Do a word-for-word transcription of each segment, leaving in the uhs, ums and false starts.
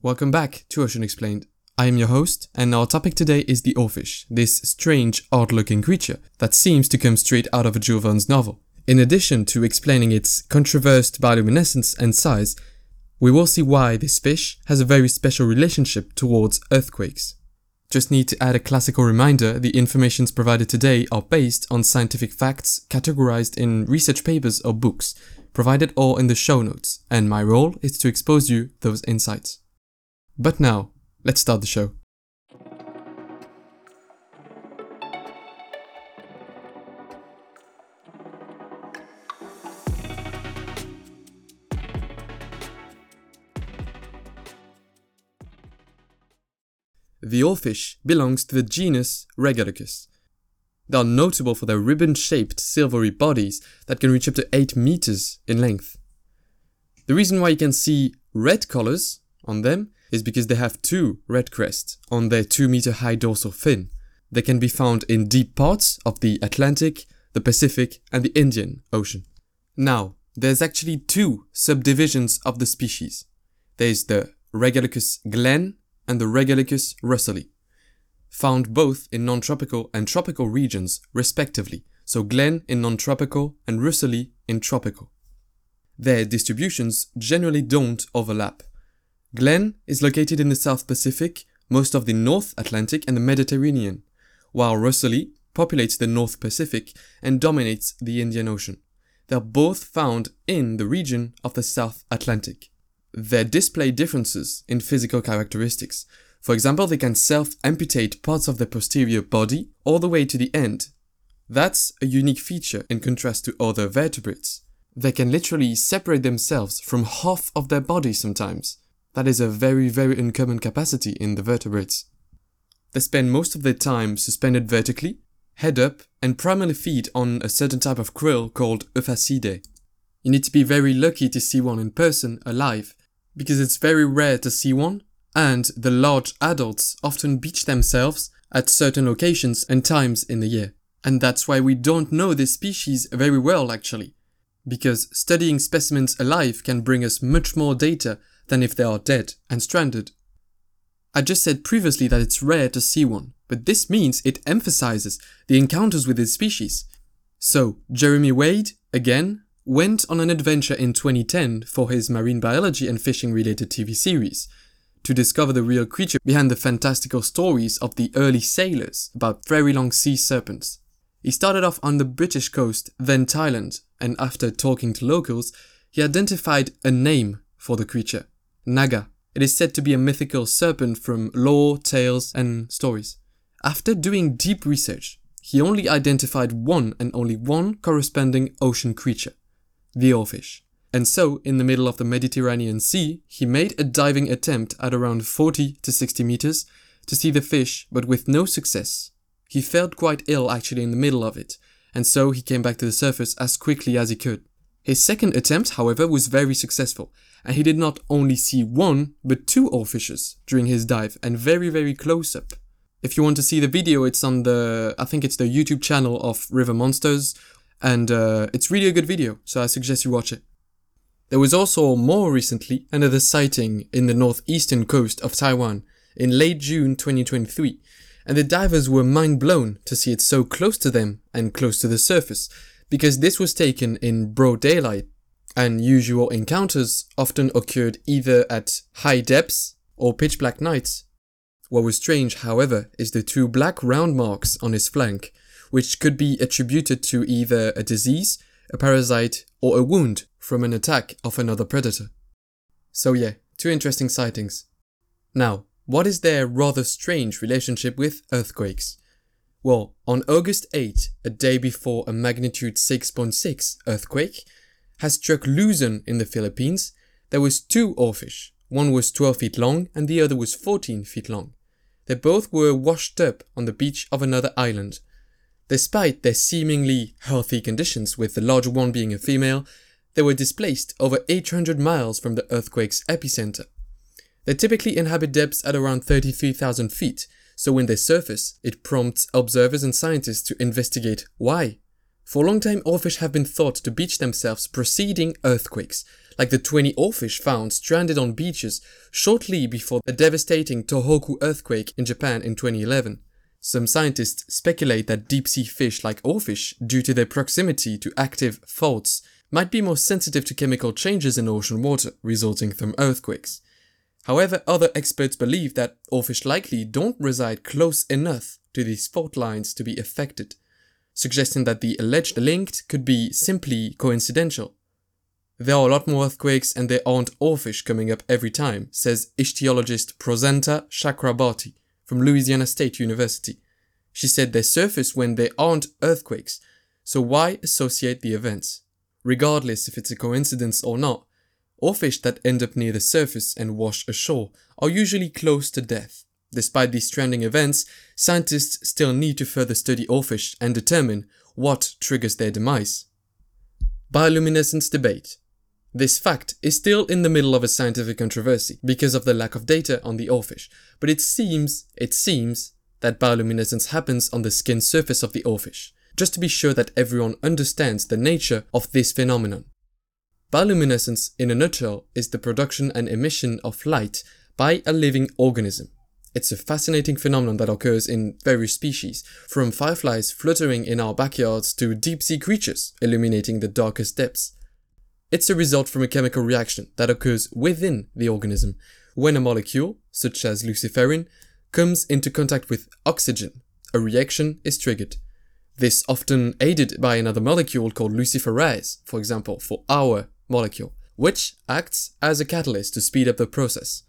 Welcome back to Ocean Explained. I am your host, and our topic today is the oarfish, this strange, odd-looking creature that seems to come straight out of a Jules Verne's novel. In addition to explaining its controversed bioluminescence and size, we will see why this fish has a very special relationship towards earthquakes. Just need to add a classical reminder, the informations provided today are based on scientific facts categorized in research papers or books, provided all in the show notes, and my role is to expose you those insights. But now, let's start the show. The oarfish belongs to the genus Regoricus. They are notable for their ribbon-shaped silvery bodies that can reach up to eight meters in length. The reason why you can see red colors on them is because they have two red crests on their two meter high dorsal fin. They can be found in deep parts of the Atlantic, the Pacific, and the Indian Ocean. Now, there's actually two subdivisions of the species. There's the Regoricus glen and the Regoricus russelli, found both in non-tropical and tropical regions respectively, so glen in non-tropical and russelli in tropical. Their distributions generally don't overlap. Glen is located in the South Pacific, most of the North Atlantic and the Mediterranean, while russelli populates the North Pacific and dominates the Indian Ocean. They are both found in the region of the South Atlantic. They display differences in physical characteristics. For example, they can self-amputate parts of their posterior body all the way to the end. That's a unique feature in contrast to other vertebrates. They can literally separate themselves from half of their body sometimes. That is a very, very uncommon capacity in the vertebrates. They spend most of their time suspended vertically, head up, and primarily feed on a certain type of krill called Euphacidae. You need to be very lucky to see one in person, alive, because it's very rare to see one, and the large adults often beach themselves at certain locations and times in the year. And that's why we don't know this species very well actually, because studying specimens alive can bring us much more data than if they are dead and stranded. I just said previously that it's rare to see one, but this means it emphasizes the encounters with this species. So, Jeremy Wade, again, went on an adventure in twenty ten for his marine biology and fishing related T V series, to discover the real creature behind the fantastical stories of the early sailors about very long sea serpents. He started off on the British coast, then Thailand, and after talking to locals, he identified a name for the creature. Naga. It is said to be a mythical serpent from lore, tales, and stories. After doing deep research, he only identified one and only one corresponding ocean creature, the oarfish. And so, in the middle of the Mediterranean Sea, he made a diving attempt at around forty to sixty meters to see the fish, but with no success. He felt quite ill actually in the middle of it, and so he came back to the surface as quickly as he could. His second attempt, however, was very successful, and he did not only see one, but two oarfishes during his dive, and very, very close up. If you want to see the video, it's on the, I think it's the YouTube channel of River Monsters, and uh, it's really a good video, so I suggest you watch it. There was also, more recently, another sighting in the northeastern coast of Taiwan in late June twenty twenty-three, and the divers were mind-blown to see it so close to them and close to the surface, because this was taken in broad daylight, and usual encounters often occurred either at high depths or pitch black nights. What was strange, however, is the two black round marks on his flank, which could be attributed to either a disease, a parasite, or a wound from an attack of another predator. So yeah, two interesting sightings. Now, what is their rather strange relationship with earthquakes? Well, on August eighth, a day before a magnitude six point six earthquake has struck Luzon in the Philippines, there was two oarfish. One was twelve feet long and the other was fourteen feet long. They both were washed up on the beach of another island. Despite their seemingly healthy conditions, with the larger one being a female, they were displaced over eight hundred miles from the earthquake's epicenter. They typically inhabit depths at around thirty-three thousand feet, so when they surface, it prompts observers and scientists to investigate why. For a long time, oarfish have been thought to beach themselves preceding earthquakes, like the twenty oarfish found stranded on beaches shortly before a devastating Tohoku earthquake in Japan in twenty eleven. Some scientists speculate that deep-sea fish like oarfish, due to their proximity to active faults, might be more sensitive to chemical changes in ocean water resulting from earthquakes. However, other experts believe that oarfish likely don't reside close enough to these fault lines to be affected, suggesting that the alleged link could be simply coincidental. There are a lot more earthquakes and there aren't oarfish coming up every time, says ichthyologist Prasanta Chakrabarty from Louisiana State University. She said they surface when there aren't earthquakes, so why associate the events? Regardless if it's a coincidence or not, oarfish that end up near the surface and wash ashore are usually close to death. Despite these stranding events, scientists still need to further study oarfish and determine what triggers their demise. Bioluminescence debate. This fact is still in the middle of a scientific controversy because of the lack of data on the oarfish, but it seems, it seems, that bioluminescence happens on the skin surface of the oarfish, just to be sure that everyone understands the nature of this phenomenon. Bioluminescence, in a nutshell, is the production and emission of light by a living organism. It's a fascinating phenomenon that occurs in various species, from fireflies fluttering in our backyards to deep-sea creatures illuminating the darkest depths. It's a result from a chemical reaction that occurs within the organism when a molecule, such as luciferin, comes into contact with oxygen. A reaction is triggered. This often aided by another molecule called luciferase, for example, for our molecule, which acts as a catalyst to speed up the process.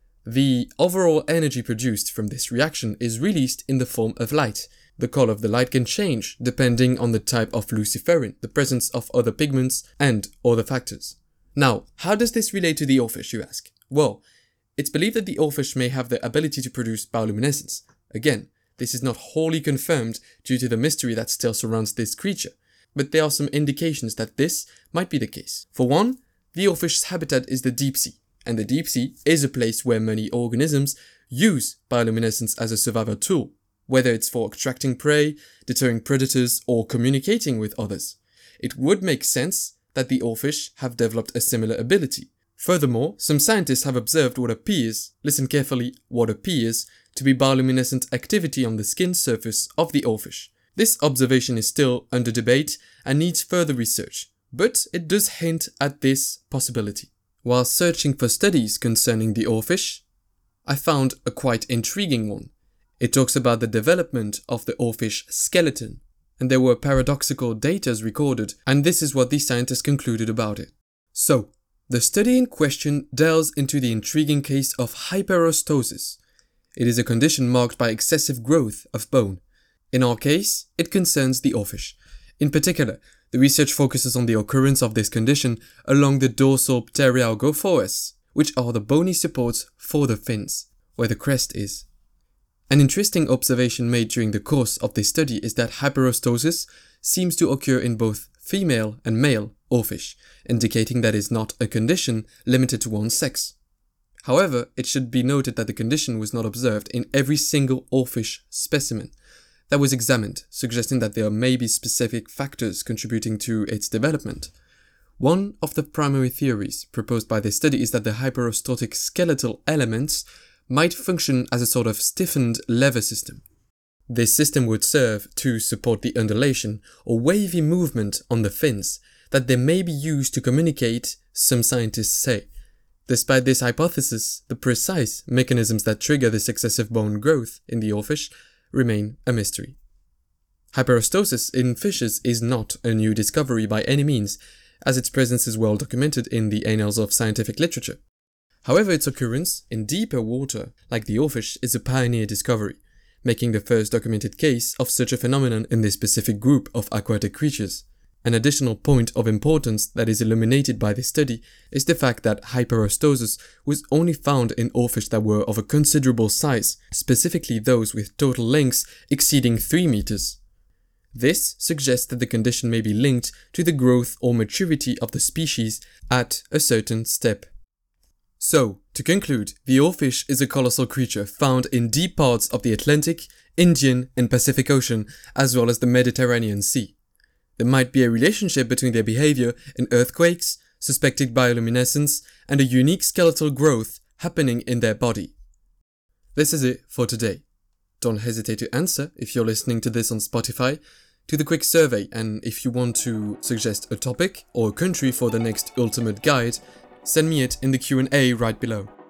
The overall energy produced from this reaction is released in the form of light. The color of the light can change depending on the type of luciferin, the presence of other pigments, and other factors. Now, how does this relate to the oarfish, you ask? Well, it's believed that the oarfish may have the ability to produce bioluminescence. Again, this is not wholly confirmed due to the mystery that still surrounds this creature, but there are some indications that this might be the case. For one, the oarfish's habitat is the deep sea, and the deep sea is a place where many organisms use bioluminescence as a survival tool, whether it's for extracting prey, deterring predators, or communicating with others. It would make sense that the oarfish have developed a similar ability. Furthermore, some scientists have observed what appears, listen carefully, what appears to be bioluminescent activity on the skin surface of the oarfish. This observation is still under debate and needs further research, but it does hint at this possibility. While searching for studies concerning the oarfish, I found a quite intriguing one. It talks about the development of the oarfish skeleton, and there were paradoxical data recorded, and this is what these scientists concluded about it. So, the study in question delves into the intriguing case of hyperostosis. It is a condition marked by excessive growth of bone. In our case, it concerns the oarfish. In particular, the research focuses on the occurrence of this condition along the dorsal pterygophoas, which are the bony supports for the fins, where the crest is. An interesting observation made during the course of this study is that hyperostosis seems to occur in both female and male oarfish, indicating that it is not a condition limited to one sex. However, it should be noted that the condition was not observed in every single oarfish specimen that was examined, suggesting that there may be specific factors contributing to its development. One of the primary theories proposed by this study is that the hyperostotic skeletal elements might function as a sort of stiffened lever system. This system would serve to support the undulation or wavy movement on the fins that they may be used to communicate, some scientists say. Despite this hypothesis, the precise mechanisms that trigger this excessive bone growth in the oarfish remain a mystery. Hyperostosis in fishes is not a new discovery by any means, as its presence is well documented in the annals of scientific literature. However, its occurrence in deeper water, like the oarfish, is a pioneer discovery, making the first documented case of such a phenomenon in this specific group of aquatic creatures. An additional point of importance that is illuminated by this study is the fact that hyperostosis was only found in oarfish that were of a considerable size, specifically those with total lengths exceeding three meters. This suggests that the condition may be linked to the growth or maturity of the species at a certain step. So, to conclude, the oarfish is a colossal creature found in deep parts of the Atlantic, Indian and Pacific Ocean, as well as the Mediterranean Sea. There might be a relationship between their behavior and earthquakes, suspected bioluminescence, and a unique skeletal growth happening in their body. This is it for today. Don't hesitate to answer, if you're listening to this on Spotify, to the quick survey, and if you want to suggest a topic or a country for the next ultimate guide, send me it in the Q and A right below.